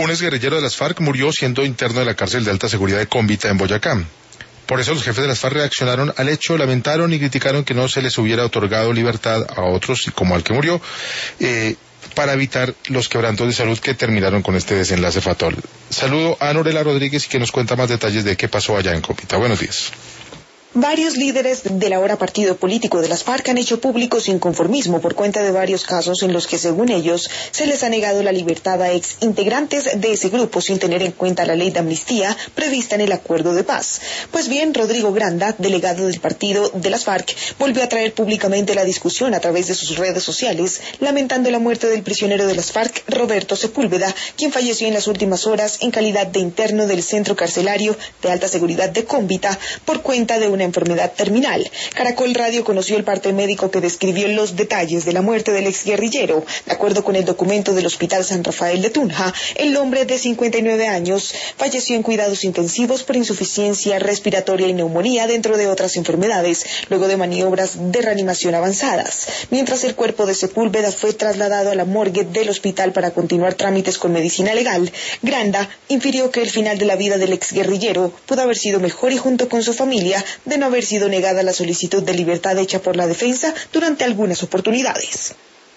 Un exguerrillero de las FARC murió siendo interno de la cárcel de alta seguridad de Cómbita en Boyacá. Por eso los jefes de las FARC reaccionaron al hecho, lamentaron y criticaron que no se les hubiera otorgado libertad a otros, como al que murió, para evitar los quebrantos de salud que terminaron con este desenlace fatal. Saludo a Norela Rodríguez, que nos cuenta más detalles de qué pasó allá en Cómbita. Buenos días. Varios líderes del ahora partido político de las FARC han hecho público su inconformismo por cuenta de varios casos en los que, según ellos, se les ha negado la libertad a ex integrantes de ese grupo sin tener en cuenta la ley de amnistía prevista en el acuerdo de paz. Pues bien, Rodrigo Granda, delegado del partido de las FARC, volvió a traer públicamente la discusión a través de sus redes sociales, lamentando la muerte del prisionero de las FARC, Roberto Sepúlveda, quien falleció en las últimas horas en calidad de interno del centro carcelario de alta seguridad de Cómbita por cuenta de una enfermedad terminal. Caracol Radio conoció el parte médico que describió los detalles de la muerte del exguerrillero. De acuerdo con el documento del Hospital San Rafael de Tunja, el hombre de 59 años falleció en cuidados intensivos por insuficiencia respiratoria y neumonía, dentro de otras enfermedades, luego de maniobras de reanimación avanzadas. Mientras el cuerpo de Sepúlveda fue trasladado a la morgue del hospital para continuar trámites con medicina legal, Granda infirió que el final de la vida del exguerrillero pudo haber sido mejor y, junto con su familia, de no haber sido negada la solicitud de libertad hecha por la defensa durante algunas oportunidades.